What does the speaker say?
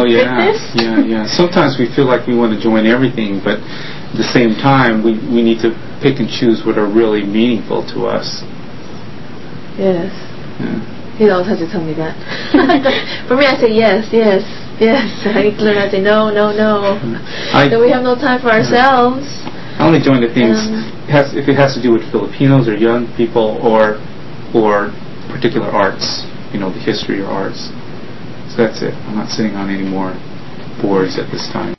fitness. Yeah. Sometimes we feel like we want to join everything, but at the same time, we need to pick and choose what are really meaningful to us. Yes. Yeah. He always has to tell me that. For me, I say yes. I say no. So we have no time for ourselves. I only join the things if it has to do with Filipinos or young people or particular arts, the history or arts. So that's it. I'm not sitting on any more boards at this time.